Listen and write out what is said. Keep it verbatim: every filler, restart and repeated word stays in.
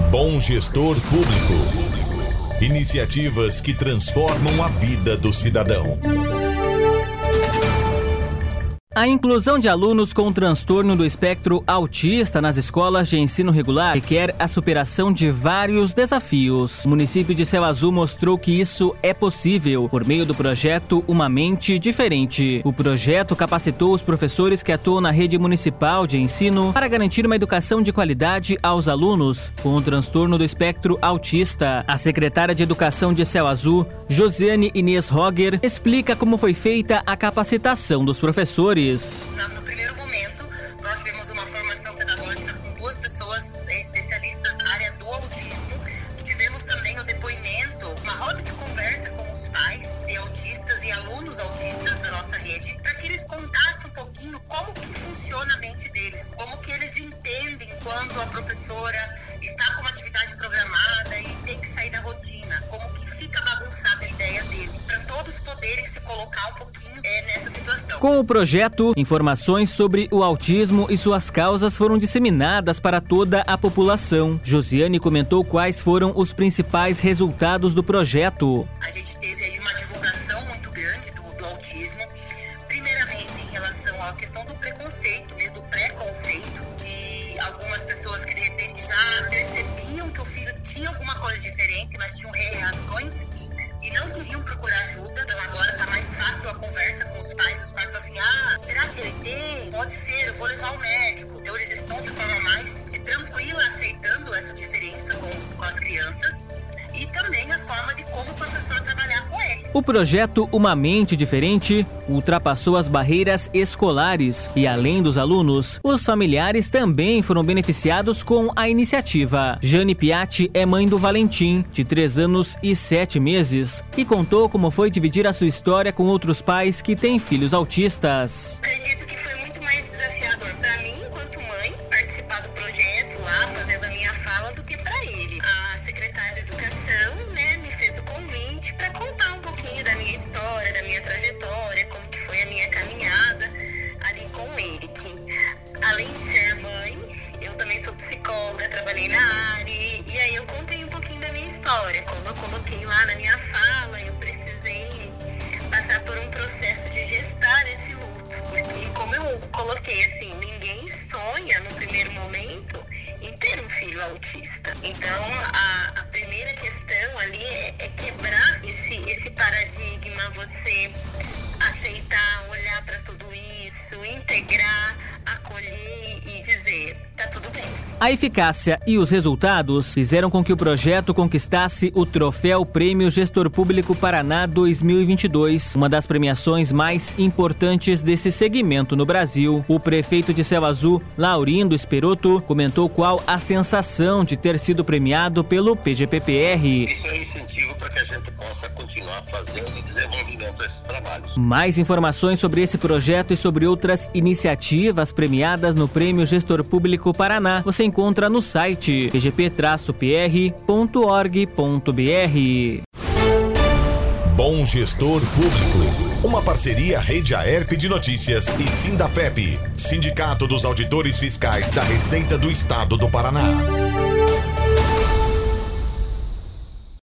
Bom Gestor Público. Iniciativas que transformam a vida do cidadão. A inclusão de alunos com transtorno do espectro autista nas escolas de ensino regular requer a superação de vários desafios. O município de Céu Azul mostrou que isso é possível por meio do projeto Uma Mente Diferente. O projeto capacitou os professores que atuam na rede municipal de ensino para garantir uma educação de qualidade aos alunos com o transtorno do espectro autista. A secretária de Educação de Céu Azul, Josiane Inês Roger, explica como foi feita a capacitação dos professores. No primeiro momento, nós tivemos uma formação pedagógica com duas pessoas especialistas na área do autismo. Tivemos também o depoimento, uma roda de conversa com os pais de autistas e alunos autistas da nossa rede, para que eles contassem um pouquinho como que funciona a mente deles, como que eles entendem quando a professora está com uma atividade programada e tem que sair da rotina, como que fica bagunçada a ideia deles, para todos poderem se colocar um pouquinho é, nessa situação. Com o projeto, informações sobre o autismo e suas causas foram disseminadas para toda a população. Josiane comentou quais foram os principais resultados do projeto. A gente teve aí uma divulgação muito grande do, do autismo, primeiramente em relação à questão do preconceito, né, do preconceito, de algumas pessoas que de repente já percebiam que o filho tinha alguma coisa diferente, mas tinham reações e não queriam procurar ajuda. Então agora está mais fácil a conversa com os pais. Os pais falam assim, ah, será que ele tem? Pode ser, eu vou levar ao médico. Então eles estão de forma mais tranquila aceitando essa diferença com, os, com as crianças e também a forma de como o professor trabalhar com ele. O projeto Uma Mente Diferente ultrapassou as barreiras escolares e, além dos alunos, os familiares também foram beneficiados com a iniciativa. Jane Piatti é mãe do Valentim, de três anos e sete meses, e contou como foi dividir a sua história com outros pais que têm filhos autistas. Acredito que foi muito mais desafiador para mim, enquanto mãe, participar do projeto lá, fazendo a minha fala, do que para ele. A secretária de Educação, né, me fez o convite para contar um pouquinho da minha história, da minha trajetória, como que foi a minha caminhada ali com ele. Que, além de ser mãe, eu também sou psicóloga, trabalhei na área, e, e aí eu contei um pouquinho da minha história. Como eu coloquei lá na minha fala, eu precisei passar por um processo de gestar esse luto, porque como eu coloquei assim, ninguém sonha no primeiro momento em ter um filho autista. Então a, a primeira questão ali é, é quebrar esse, esse paradigma, você aceitar, olhar para tudo isso, integrar, acolher e dizer, tá tudo bem. A eficácia e os resultados fizeram com que o projeto conquistasse o Troféu Prêmio Gestor Público Paraná dois mil e vinte e dois, uma das premiações mais importantes desse segmento no Brasil. O prefeito de Céu Azul, Laurindo Esperotto, comentou qual a sensação de ter sido premiado pelo P G P P R. Isso é um incentivo para que a gente possa continuar fazendo e desenvolvendo esses trabalhos. Mais informações sobre esse projeto e sobre outras iniciativas premiadas no Prêmio Gestor Público Paraná você encontra no site p g p traço p r ponto org ponto b r. Bom Gestor Público. Uma parceria Rede Aerp de Notícias e Sindafep, Sindicato dos Auditores Fiscais da Receita do Estado do Paraná.